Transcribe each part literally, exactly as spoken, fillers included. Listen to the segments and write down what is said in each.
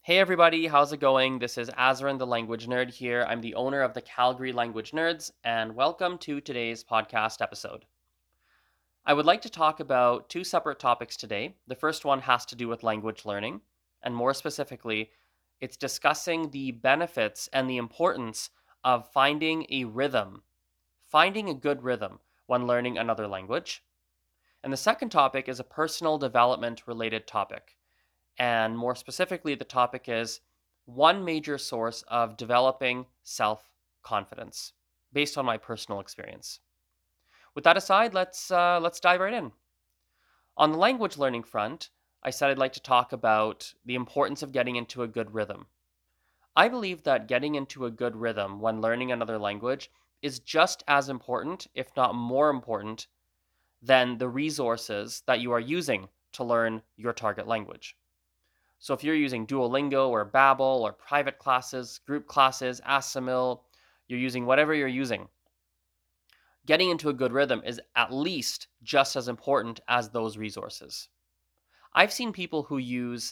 Hey everybody, how's it going? This is Azran the Language Nerd here. I'm the owner of the Calgary Language Nerds, and welcome to today's podcast episode. I would like to talk about two separate topics today. The first one has to do with language learning, and more specifically, it's discussing the benefits and the importance of finding a rhythm, finding a good rhythm when learning another language. And the second topic is a personal development related topic. And more specifically, the topic is one major source of developing self confidence based on my personal experience. With that aside, let's, uh, let's dive right in. On the language learning front, I said I'd like to talk about the importance of getting into a good rhythm. I believe that getting into a good rhythm when learning another language is just as important, if not more important, than the resources that you are using to learn your target language. So if you're using Duolingo or Babbel or private classes, group classes, Assamil, you're using whatever you're using, getting into a good rhythm is at least just as important as those resources. I've seen people who use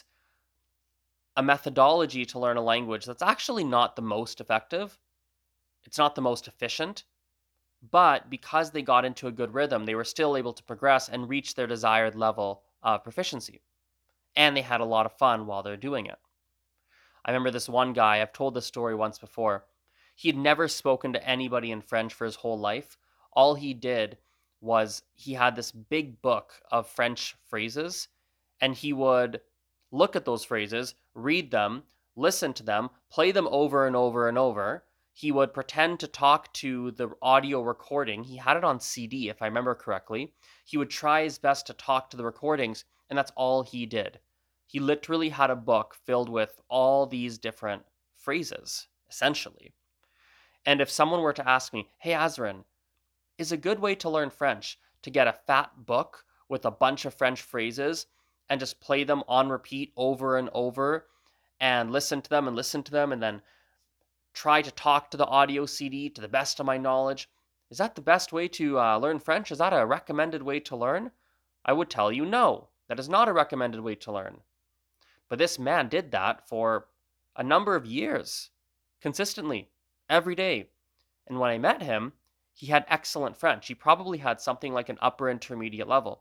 a methodology to learn a language that's actually not the most effective. It's not the most efficient, but because they got into a good rhythm, they were still able to progress and reach their desired level of proficiency. And they had a lot of fun while they're doing it. I remember this one guy, I've told this story once before. He had never spoken to anybody in French for his whole life. All he did was he had this big book of French phrases, and he would look at those phrases, read them, listen to them, play them over and over and over. He would pretend to talk to the audio recording. He had it on C D, if I remember correctly. He would try his best to talk to the recordings, and that's all he did. He literally had a book filled with all these different phrases, essentially. And if someone were to ask me, hey, Azrin, is a good way to learn French to get a fat book with a bunch of French phrases and just play them on repeat over and over and listen to them and listen to them and then try to talk to the audio C D to the best of my knowledge? Is that the best way to uh, learn French? Is that a recommended way to learn? I would tell you no, that is not a recommended way to learn. But this man did that for a number of years, consistently, every day. And when I met him, he had excellent French. He probably had something like an upper intermediate level.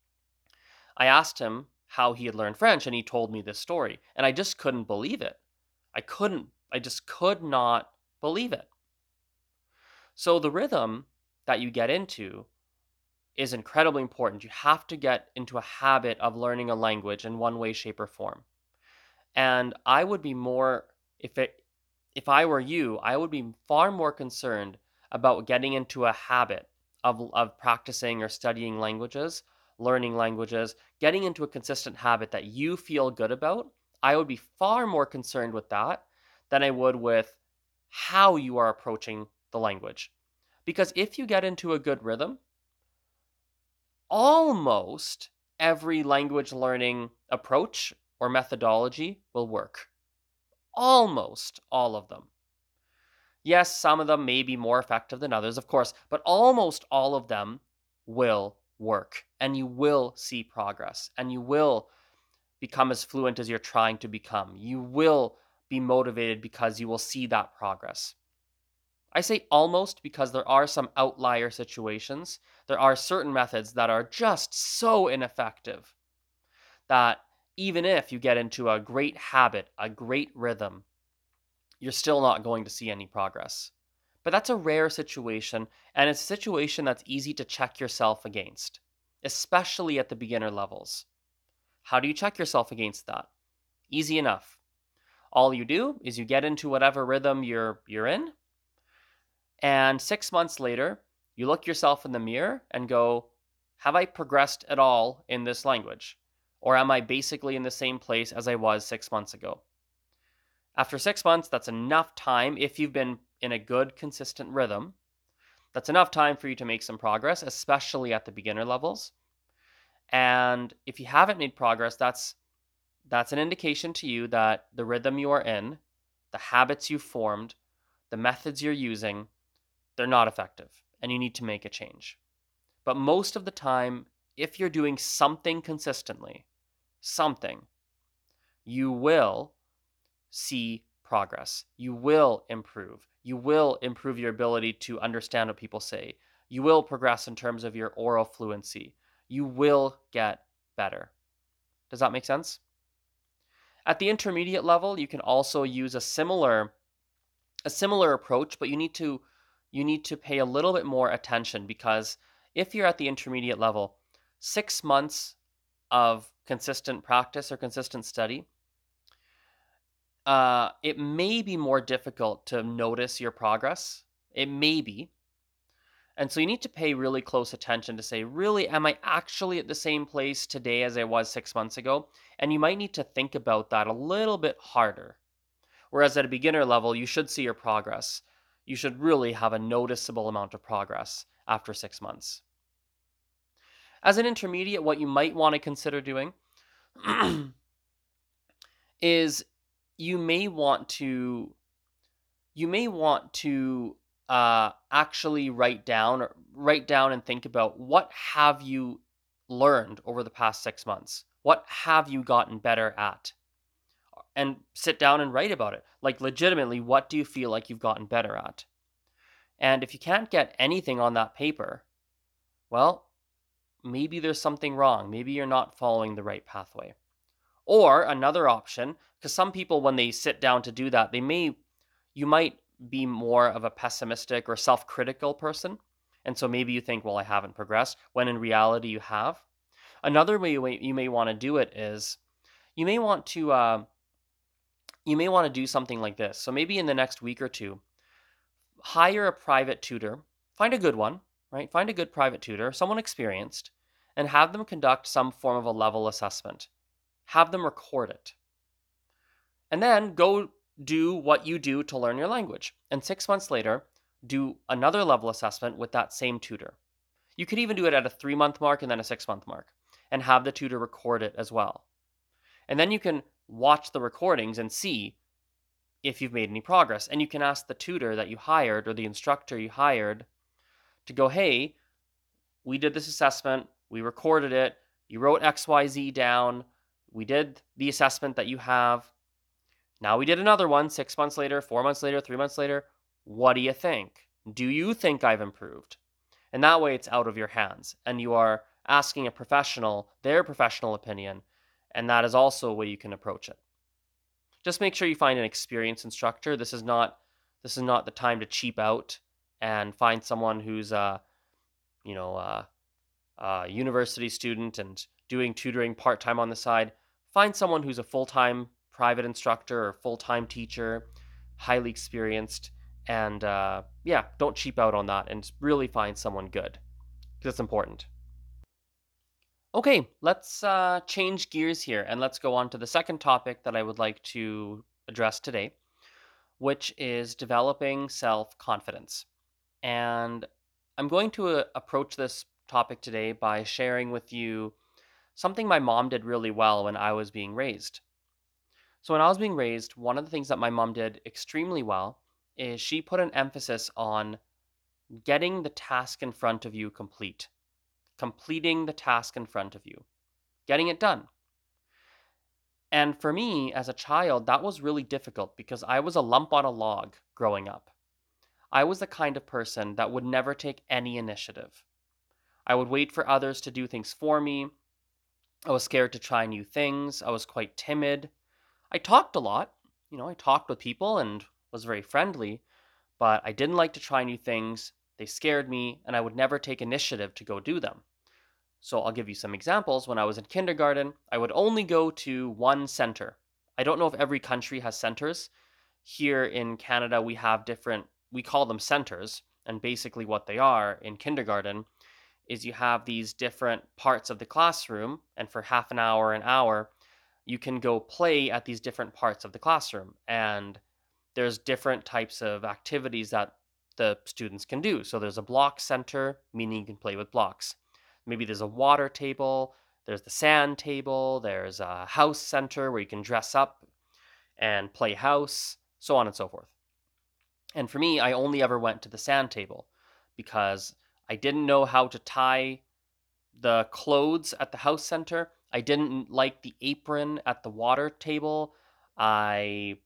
I asked him how he had learned French, and he told me this story. And I just couldn't believe it. I couldn't, I just could not believe it. So the rhythm that you get into is incredibly important. You have to get into a habit of learning a language in one way, shape, or form. And I would be more if it if I were you, I would be far more concerned about getting into a habit of of practicing or studying languages, learning languages, getting into a consistent habit that you feel good about. I would be far more concerned with that than I would with how you are approaching the language. Because if you get into a good rhythm, almost every language learning approach or methodology will work. Almost all of them. Yes, some of them may be more effective than others, of course, but almost all of them will work and you will see progress and you will become as fluent as you're trying to become. You will be motivated because you will see that progress. I say almost because there are some outlier situations. There are certain methods that are just so ineffective that even if you get into a great habit, a great rhythm, you're still not going to see any progress. But that's a rare situation, and it's a situation that's easy to check yourself against, especially at the beginner levels. How do you check yourself against that? Easy enough. All you do is you get into whatever rhythm you're you're in, and six months later, you look yourself in the mirror and go, have I progressed at all in this language? Or am I basically in the same place as I was six months ago? After six months, that's enough time if you've been in a good, consistent rhythm. That's enough time for you to make some progress, especially at the beginner levels. And if you haven't made progress, that's that's an indication to you that the rhythm you are in, the habits you've formed, the methods you're using, they're not effective and you need to make a change. But most of the time, if you're doing something consistently, something, you will see progress. You will improve. You will improve your ability to understand what people say. You will progress in terms of your oral fluency. You will get better. Does that make sense? At the intermediate level, you can also use a similar a similar approach, but you need to you need to pay a little bit more attention, because if you're at the intermediate level, six months of consistent practice or consistent study, uh, it may be more difficult to notice your progress. It may be. And so you need to pay really close attention to say, really, am I actually at the same place today as I was six months ago? And you might need to think about that a little bit harder. Whereas at a beginner level, you should see your progress. You should really have a noticeable amount of progress after six months. As an intermediate, what you might want to consider doing is you may want to you may want to uh, actually write down or write down and think about, what have you learned over the past six months? What have you gotten better at? And sit down and write about it. Like, legitimately, what do you feel like you've gotten better at? And if you can't get anything on that paper, well, maybe there's something wrong. Maybe you're not following the right pathway. Or another option, because some people, when they sit down to do that, they may, you might be more of a pessimistic or self-critical person. And so maybe you think, well, I haven't progressed, when in reality you have. Another way you may want to do it is, you may want to, uh, you may want to do something like this. So maybe in the next week or two, hire a private tutor, find a good one, right? Find a good private tutor, someone experienced, and have them conduct some form of a level assessment. Have them record it. And then go do what you do to learn your language. And six months later, do another level assessment with that same tutor. You could even do it at a three month mark and then a six month mark, and have the tutor record it as well. And then you can watch the recordings and see if you've made any progress. And you can ask the tutor that you hired, or the instructor you hired, to go, hey, we did this assessment, we recorded it, you wrote X Y Z down, we did the assessment that you have. Now we did another one six months later, four months later, three months later. What do you think? Do you think I've improved? And that way it's out of your hands, and you are asking a professional their professional opinion, and that is also a way you can approach it. Just make sure you find an experienced instructor. This is not this is not the time to cheap out and find someone who's a, you know, a, a university student and doing tutoring part-time on the side. Find someone who's a full-time private instructor or full-time teacher, highly experienced, and uh, yeah, don't cheap out on that, and really find someone good, because it's important. Okay, let's uh, change gears here, and let's go on to the second topic that I would like to address today, which is developing self-confidence. And I'm going to uh, approach this topic today by sharing with you something my mom did really well when I was being raised. So when I was being raised, one of the things that my mom did extremely well is she put an emphasis on getting the task in front of you complete, completing the task in front of you, getting it done. And for me, as a child, that was really difficult, because I was a lump on a log growing up. I was the kind of person that would never take any initiative. I would wait for others to do things for me. I was scared to try new things. I was quite timid. I talked a lot. You know, I talked with people and was very friendly, but I didn't like to try new things. They scared me, and I would never take initiative to go do them. So I'll give you some examples. When I was in kindergarten, I would only go to one center. I don't know if every country has centers. Here in Canada, we have different, we call them centers. And basically what they are in kindergarten is, you have these different parts of the classroom, and for half an hour, an hour, you can go play at these different parts of the classroom. And there's different types of activities that the students can do. So there's a block center, meaning you can play with blocks. Maybe there's a water table, there's the sand table, there's a house center where you can dress up and play house, so on and so forth. And for me, I only ever went to the sand table because I didn't know how to tie the clothes at the house center. I didn't like the apron at the water table. I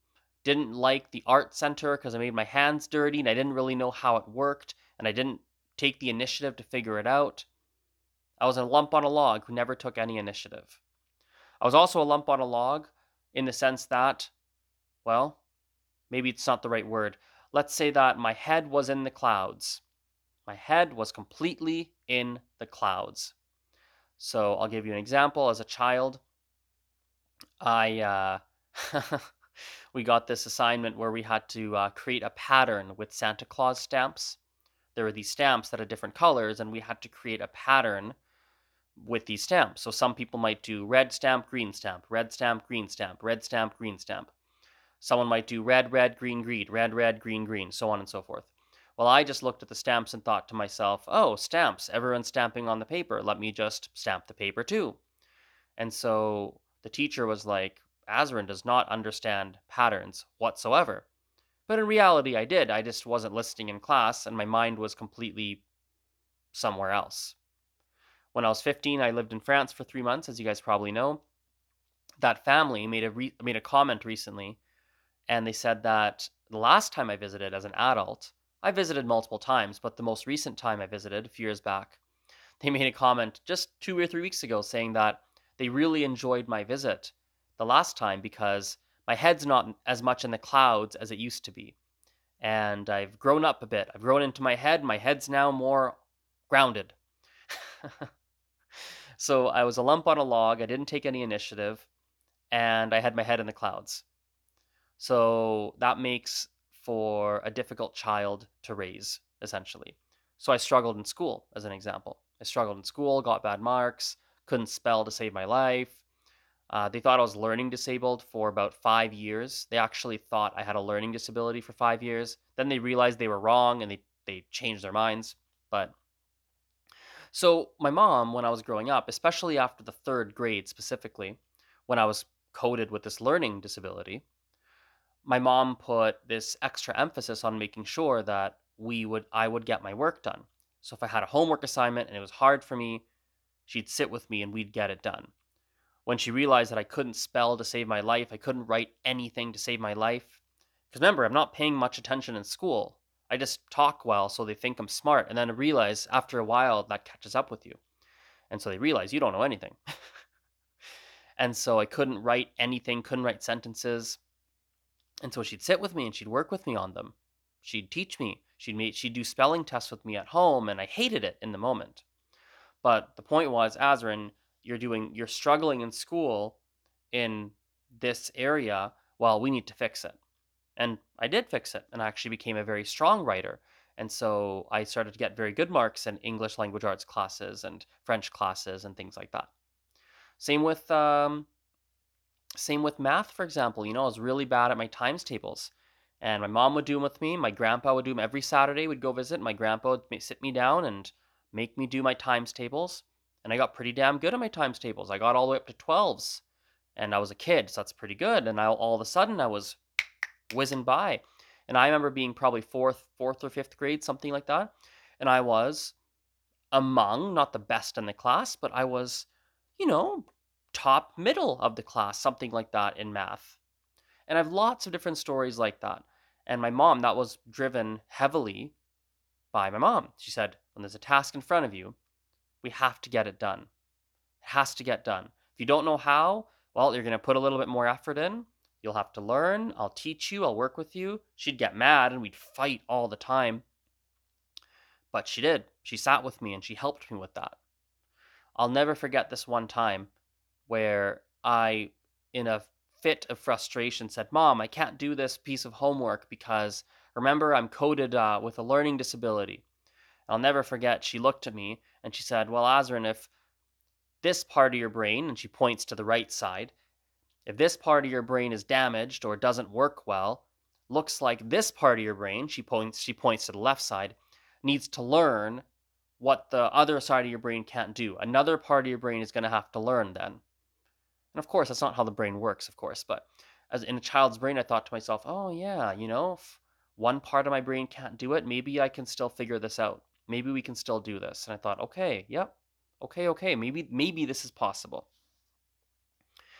didn't like the art center because I made my hands dirty and I didn't really know how it worked and I didn't take the initiative to figure it out. I was a lump on a log who never took any initiative. I was also a lump on a log in the sense that, well, maybe it's not the right word. Let's say that my head was in the clouds. My head was completely in the clouds. So I'll give you an example. As a child, I uh, we got this assignment where we had to uh, create a pattern with Santa Claus stamps. There were these stamps that had different colors, and we had to create a pattern with these stamps. So some people might do red stamp, green stamp, red stamp, green stamp, red stamp, green stamp. Someone might do red, red, green, green, red, red, green, green, so on and so forth. Well, I just looked at the stamps and thought to myself, oh, stamps, everyone's stamping on the paper. Let me just stamp the paper too. And so the teacher was like, Azrin does not understand patterns whatsoever. But in reality, I did. I just wasn't listening in class, and my mind was completely somewhere else. When I was fifteen, I lived in France for three months, as you guys probably know. That family made a re- made a comment recently, and they said that the last time I visited as an adult, I visited multiple times, but the most recent time I visited, a few years back, they made a comment just two or three weeks ago saying that they really enjoyed my visit the last time because my head's not as much in the clouds as it used to be. And I've grown up a bit. I've grown into my head. My head's now more grounded. So I was a lump on a log. I didn't take any initiative, and I had my head in the clouds. So that makes for a difficult child to raise, essentially. So I struggled in school, as an example. I struggled in school, got bad marks, couldn't spell to save my life. Uh, they thought I was learning disabled for about five years. They actually thought I had a learning disability for five years. Then they realized they were wrong and they, they changed their minds. But so my mom, when I was growing up, especially after the third grade specifically, when I was coded with this learning disability, my mom put this extra emphasis on making sure that we would I would get my work done. So if I had a homework assignment and it was hard for me, she'd sit with me and we'd get it done. When she realized that I couldn't spell to save my life, I couldn't write anything to save my life. Because remember, I'm not paying much attention in school. I just talk well so they think I'm smart. And then I realize after a while that catches up with you. And so they realize you don't know anything. And so I couldn't write anything, couldn't write sentences. And so she'd sit with me and she'd work with me on them. She'd teach me. She'd make, she'd do spelling tests with me at home, and I hated it in the moment. But the point was, Azrin, you're doing you're struggling in school in this area. Well, we need to fix it. And I did fix it, and I actually became a very strong writer. And so I started to get very good marks in English language arts classes and French classes and things like that. Same with um, same with math, for example. You know, I was really bad at my times tables. And my mom would do them with me. My grandpa would do them every Saturday. We'd go visit. My grandpa would ma- sit me down and make me do my times tables. And I got pretty damn good at my times tables. I got all the way up to twelves. And I was a kid, so that's pretty good. And I, all of a sudden, I was whizzing by. And I remember being probably fourth, fourth or fifth grade, something like that. And I was among, not the best in the class, but I was, you know, top middle of the class, something like that in math. And I have lots of different stories like that. And my mom, that was driven heavily by my mom. She said, when there's a task in front of you, we have to get it done. It has to get done. If you don't know how, well, you're going to put a little bit more effort in. You'll have to learn. I'll teach you. I'll work with you. She'd get mad and we'd fight all the time. But she did. She sat with me and she helped me with that. I'll never forget this one time where I, in a fit of frustration, said, Mom, I can't do this piece of homework because remember, I'm coded uh, with a learning disability. I'll never forget, she looked at me and she said, Well, Azrin, if this part of your brain, and she points to the right side, if this part of your brain is damaged or doesn't work well, looks like this part of your brain, she points, she points to the left side, needs to learn what the other side of your brain can't do. Another part of your brain is going to have to learn then. And of course, that's not how the brain works, of course, but as in a child's brain, I thought to myself, oh yeah, you know, if one part of my brain can't do it, maybe I can still figure this out. Maybe we can still do this. And I thought, okay, yep, okay, okay, maybe maybe this is possible.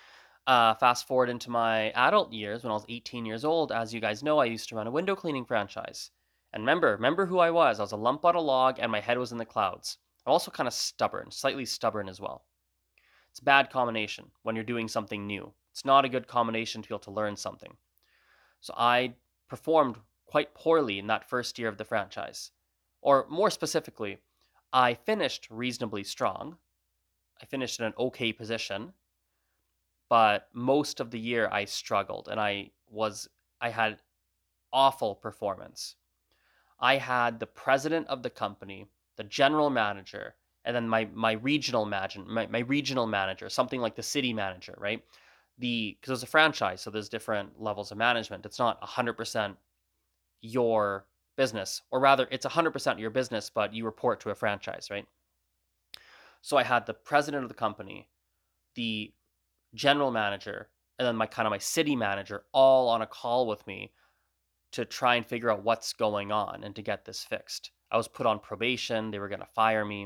Uh, fast forward into my adult years when I was eighteen years old. As you guys know, I used to run a window cleaning franchise. And remember, remember who I was. I was a lump on a log and my head was in the clouds. I'm also kind of stubborn, slightly stubborn as well. It's a bad combination when you're doing something new. It's not a good combination to be able to learn something. So I performed quite poorly in that first year of the franchise. Or more specifically, I finished reasonably strong. I finished in an okay position, but most of the year I struggled and I was I had awful performance. I had the president of the company, the general manager, and then my my regional manager, my, my regional manager, something like the city manager, right? The because it's a franchise, so there's different levels of management. It's not one hundred percent your business, or rather, it's one hundred percent your business, but you report to a franchise, right? So I had the president of the company, the general manager, and then my kind of my city manager all on a call with me to try and figure out what's going on and to get this fixed. I was put on probation. They were going to fire me.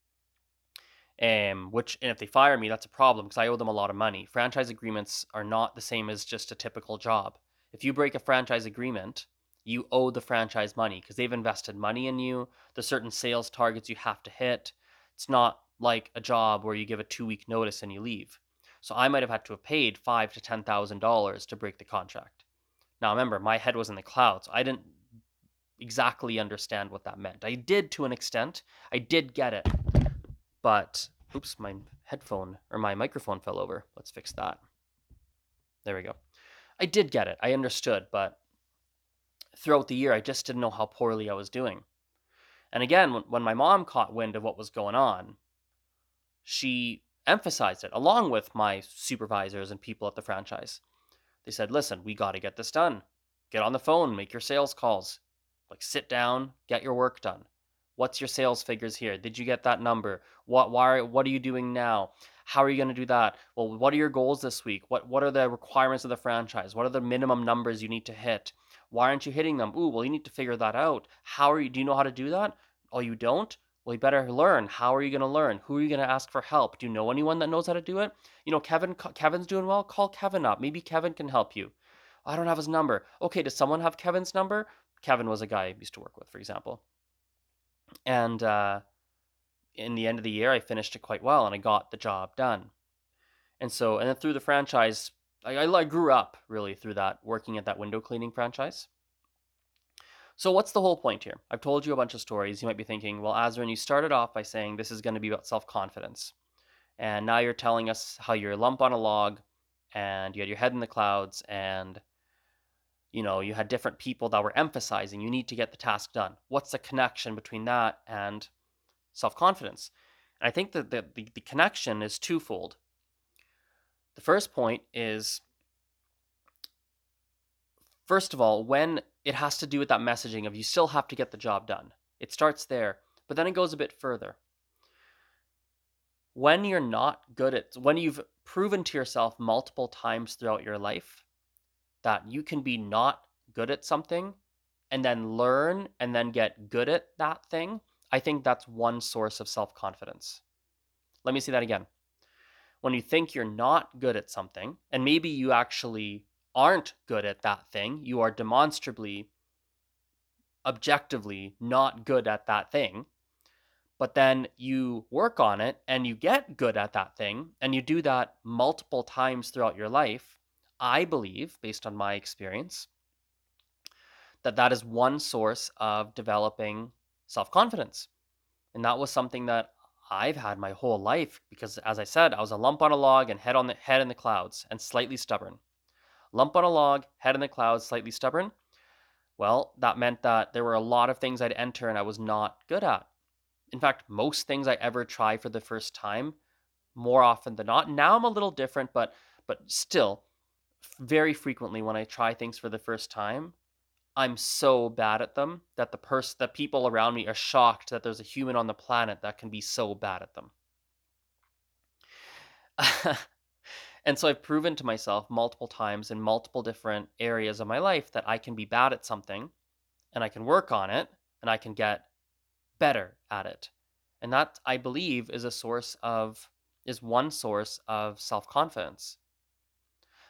Um, which, and if they fire me, that's a problem because I owe them a lot of money. Franchise agreements are not the same as just a typical job. If you break a franchise agreement, you owe the franchise money because they've invested money in you. There's certain sales targets you have to hit. It's not like a job where you give a two week notice and you leave. So I might have had to have paid five to ten thousand dollars to break the contract. Now remember, my head was in the clouds. I didn't exactly understand what that meant. I did to an extent. I did get it. But oops, my headphone or my microphone fell over. Let's fix that. There we go. I did get it. I understood, but throughout the year I just didn't know how poorly I was doing. And again, when, when my mom caught wind of what was going on, she emphasized it along with my supervisors and people at the franchise. They said, listen, we got to get this done. Get on the phone, make your sales calls. Like sit down, get your work done. What's your sales figures here? Did you get that number? What why what are you doing now? How are you going to do that? Well, what are your goals this week? What what are the requirements of the franchise? What are the minimum numbers you need to hit? Why aren't you hitting them? Ooh, well, you need to figure that out. How are you do you know how to do that? Oh, you don't? Well, you better learn. How are you going to learn? Who are you going to ask for help? Do you know anyone that knows how to do it? You know, Kevin Kevin's doing well. Call Kevin up. Maybe Kevin can help you. I don't have his number. Okay, does someone have Kevin's number? Kevin was a guy I used to work with, for example. And uh, in the end of the year, I finished it quite well and I got the job done. And so, and then through the franchise, I, I grew up really through that, working at that window cleaning franchise. So, what's the whole point here? I've told you a bunch of stories. You might be thinking, well, Azrin, you started off by saying this is going to be about self confidence. And now you're telling us how you're a lump on a log and you had your head in the clouds and you know, you had different people that were emphasizing you need to get the task done. What's the connection between that and self-confidence? And I think that the, the, the connection is twofold. The first point is, first of all, when it has to do with that messaging of you still have to get the job done. It starts there, but then it goes a bit further. When you're not good at, when you've proven to yourself multiple times throughout your life that you can be not good at something and then learn and then get good at that thing, I think that's one source of self-confidence. Let me say that again. When you think you're not good at something, and maybe you actually aren't good at that thing, you are demonstrably, objectively not good at that thing, but then you work on it and you get good at that thing and you do that multiple times throughout your life, I believe, based on my experience, that that is one source of developing self-confidence. And that was something that I've had my whole life because, as I said, I was a lump on a log and head on the head in the clouds and slightly stubborn. Lump on a log, head in the clouds, slightly stubborn. Well, that meant that there were a lot of things I'd enter and I was not good at. In fact, most things I ever try for the first time, more often than not. Now I'm a little different, but but still, very frequently when I try things for the first time, I'm so bad at them that the person, the people around me are shocked that there's a human on the planet that can be so bad at them. And so I've proven to myself multiple times in multiple different areas of my life that I can be bad at something and I can work on it and I can get better at it. And that, I believe, is a source of, is one source of self-confidence.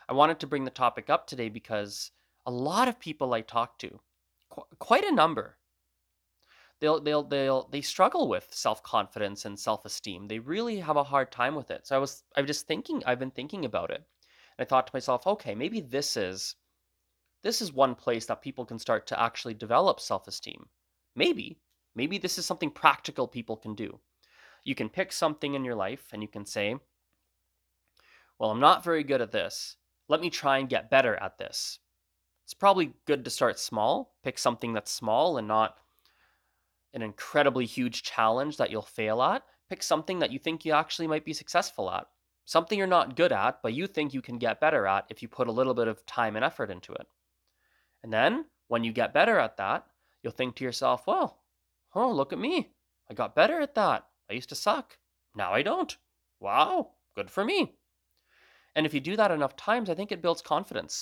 I wanted to bring the topic up today because a lot of people I talk to, qu- quite a number, they'll they'll they'll they struggle with self-confidence and self-esteem. They really have a hard time with it. So I was I was just thinking I've been thinking about it. And I thought to myself, okay, maybe this is this is one place that people can start to actually develop self-esteem. Maybe maybe this is something practical people can do. You can pick something in your life and you can say, well, I'm not very good at this. Let me try and get better at this. It's probably good to start small, pick something that's small and not an incredibly huge challenge that you'll fail at. Pick something that you think you actually might be successful at. Something you're not good at, but you think you can get better at if you put a little bit of time and effort into it. And then when you get better at that, you'll think to yourself, well, oh, look at me. I got better at that. I used to suck. Now I don't. Wow, good for me. And if you do that enough times, I think it builds confidence.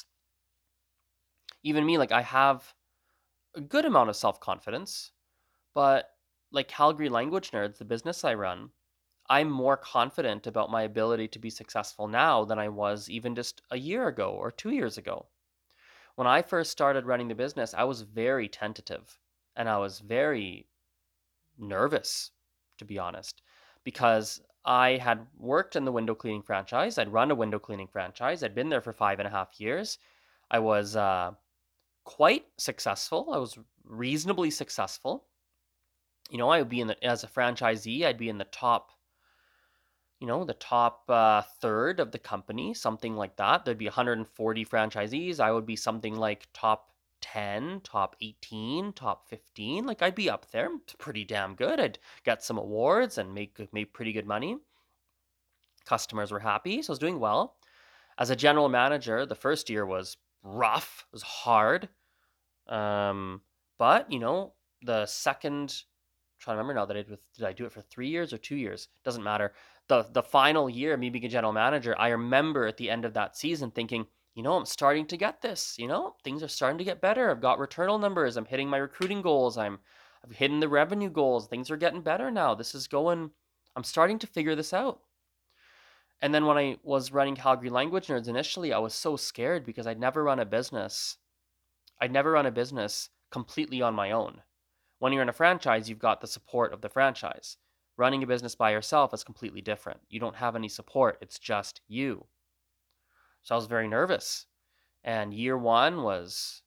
Even me, like I have a good amount of self confidence, but like Calgary Language Nerds, the business I run, I'm more confident about my ability to be successful now than I was even just a year ago or two years ago. When I first started running the business, I was very tentative and I was very nervous, to be honest, because I had worked in the window cleaning franchise. I'd run a window cleaning franchise. I'd been there for five and a half years. I was uh, quite successful. I was reasonably successful. You know, I would be in the, as a franchisee, I'd be in the top, you know, the top uh, third of the company, something like that. There'd be one hundred forty franchisees. I would be something like top ten, top eighteen, top fifteen. Like I'd be up there. It's pretty damn good. I'd get some awards and make make pretty good money. Customers were happy, so I was doing well. As a general manager, the first year was rough, it was hard. Um, but you know, the second, I'm trying to remember now that I did, did I do it for three years or two years? Doesn't matter. The the final year, me being a general manager, I remember at the end of that season thinking, you know, I'm starting to get this. You know, things are starting to get better. I've got returnal numbers. I'm hitting my recruiting goals. I'm I've hitting the revenue goals. Things are getting better now. This is going. I'm starting to figure this out. And then when I was running Calgary Language Nerds initially, I was so scared because I'd never run a business. I'd never run a business completely on my own. When you're in a franchise, you've got the support of the franchise. Running a business by yourself is completely different. You don't have any support, it's just you. So I was very nervous. And year one was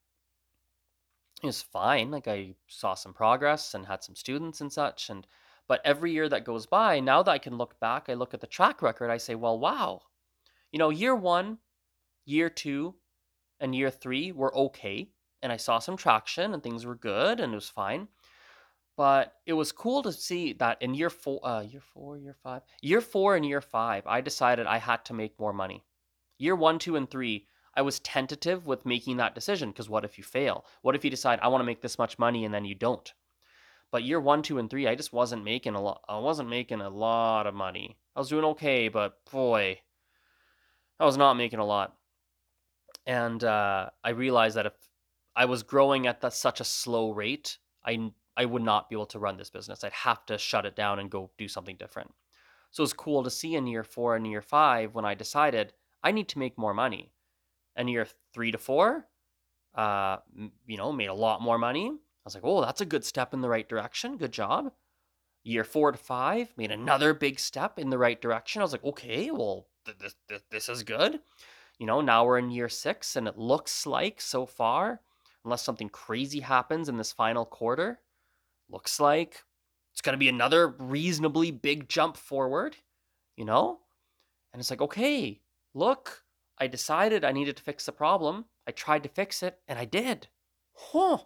it was fine. Like I saw some progress and had some students and such. And but every year that goes by, now that I can look back, I look at the track record, I say, well, wow. You know, year one, year two, and year three were okay. And I saw some traction and things were good and it was fine. But it was cool to see that in year four, uh, year four, year five, year four and year five, I decided I had to make more money. Year one, two, and three, I was tentative with making that decision because what if you fail? What if you decide I want to make this much money and then you don't? But year one, two, and three, I just wasn't making a lot. I wasn't making a lot of money. I was doing okay, but boy, I was not making a lot. And uh, I realized that if I was growing at that such a slow rate, I I would not be able to run this business. I'd have to shut it down and go do something different. So it was cool to see in year four and year five when I decided I need to make more money. And year three to four, uh, you know, made a lot more money. I was like, oh, that's a good step in the right direction. Good job. Year four to five, made another big step in the right direction. I was like, okay, well, th- this, this, this is good. You know, now we're in year six, and it looks like so far, unless something crazy happens in this final quarter, looks like it's going to be another reasonably big jump forward, you know? And it's like, okay, look, I decided I needed to fix the problem. I tried to fix it, and I did. Huh.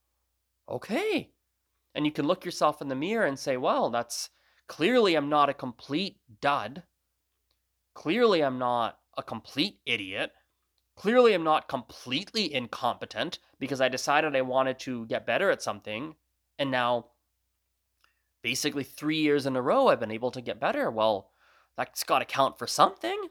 Okay. And you can look yourself in the mirror and say, well, that's clearly I'm not a complete dud. Clearly I'm not a complete idiot. Clearly I'm not completely incompetent because I decided I wanted to get better at something. And now, basically three years in a row, I've been able to get better. Well, that's got to count for something.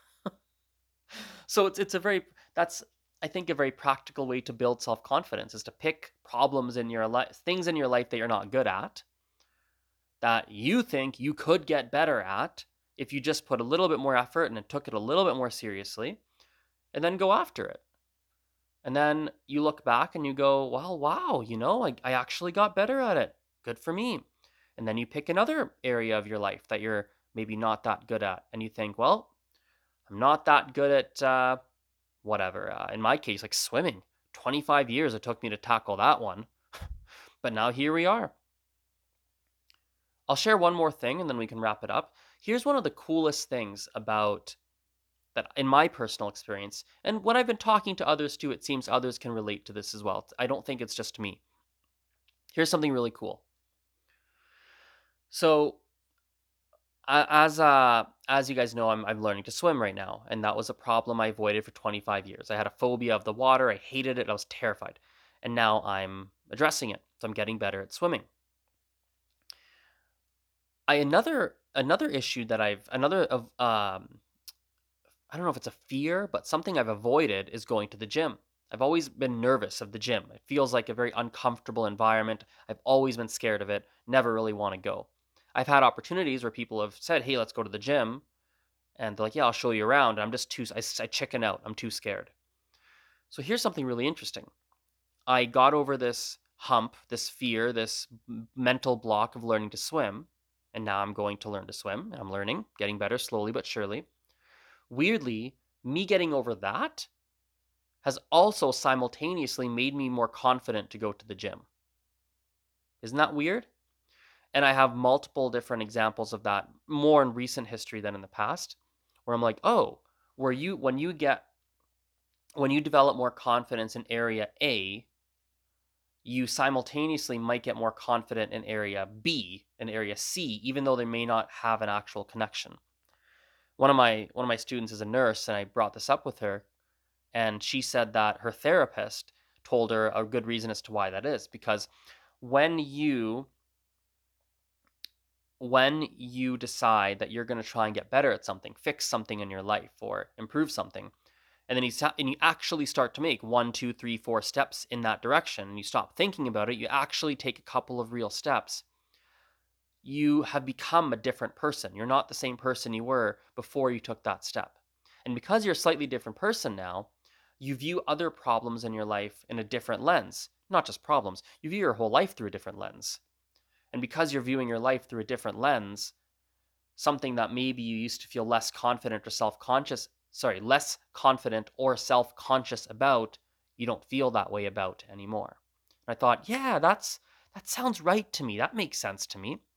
So it's it's a very that's I think a very practical way to build self-confidence is to pick problems in your life, things in your life that you're not good at, that you think you could get better at if you just put a little bit more effort and took it a little bit more seriously. and then go after it. And then you look back and you go, well, wow, you know, I, I actually got better at it. Good for me. And then you pick another area of your life that you're maybe not that good at. And you think, well, I'm not that good at uh, whatever. Uh, in my case, like swimming. twenty-five years it took me to tackle that one. But now here we are. I'll share one more thing and then we can wrap it up. Here's one of the coolest things about that in my personal experience, and when I've been talking to others too, it seems others can relate to this as well. I don't think it's just me. Here's something really cool. So, a- as uh, as you guys know, I'm I'm learning to swim right now, and that was a problem I avoided for twenty-five years. I had a phobia of the water. I hated it. I was terrified, and now I'm addressing it. So I'm getting better at swimming. I another another issue that I've another of um I don't know if it's a fear, but something I've avoided is going to the gym. I've always been nervous of the gym. It feels like a very uncomfortable environment. I've always been scared of it, never really want to go. I've had opportunities where people have said, "Hey, let's go to the gym." And they're like, "Yeah, I'll show you around." And I'm just too I, s- I chicken out. I'm too scared. So here's something really interesting. I got over this hump, this fear, this m- mental block of learning to swim, and now I'm going to learn to swim. And I'm learning, getting better slowly but surely. Weirdly, me getting over that has also simultaneously made me more confident to go to the gym. Isn't that weird? And I have multiple different examples of that more in recent history than in the past, where I'm like, "Oh, where you when you get when you develop more confidence in area A, you simultaneously might get more confident in area B and area C, even though they may not have an actual connection." One of my one of my students is a nurse, and I brought this up with her. And she said that her therapist told her a good reason as to why that is because when you when you decide that you're going to try and get better at something, fix something in your life or improve something, and then you sa- and you actually start to make one, two, three, four steps in that direction, and you stop thinking about it, you actually take a couple of real steps. You have become a different person. You're not the same person you were before you took that step. And because you're a slightly different person now, you view other problems in your life in a different lens. Not just problems, you view your whole life through a different lens. And because you're viewing your life through a different lens, something that maybe you used to feel less confident or self conscious, sorry, less confident or self conscious about, you don't feel that way about anymore. And I thought, yeah, that's that sounds right to me. That makes sense to me.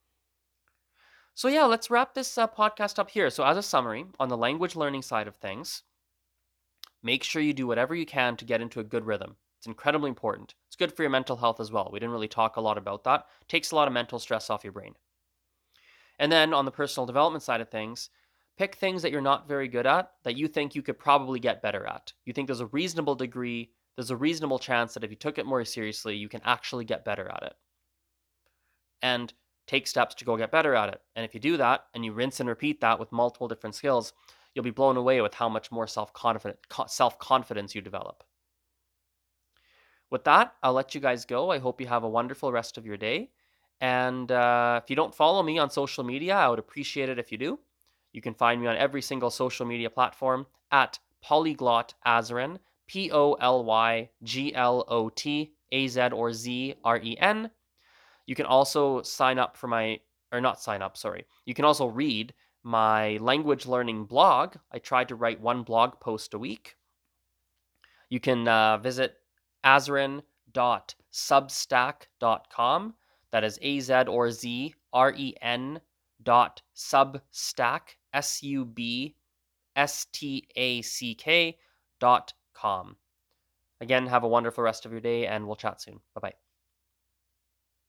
So, yeah, let's wrap this uh, podcast up here. So, as a summary, on the language learning side of things, make sure you do whatever you can to get into a good rhythm. It's incredibly important. It's good for your mental health as well. We didn't really talk a lot about that. It takes a lot of mental stress off your brain. And then on the personal development side of things, pick things that you're not very good at that you think you could probably get better at. You think there's a reasonable degree, there's a reasonable chance that if you took it more seriously, you can actually get better at it. And take steps to go get better at it. And if you do that and you rinse and repeat that with multiple different skills, you'll be blown away with how much more self-confident self-confidence you develop. With that, I'll let you guys go. I hope you have a wonderful rest of your day. And uh, if you don't follow me on social media, I would appreciate it if you do. You can find me on every single social media platform at Polyglot Azren, P O L Y G L O T A Z or Z R E N. You can also sign up for my, or not sign up, sorry. You can also read my language learning blog. I try to write one blog post a week. You can uh, visit azren dot substack dot com. That is A Z or Z R E N dot substack, S U B S T A C K dot com. Again, have a wonderful rest of your day, and we'll chat soon. Bye bye.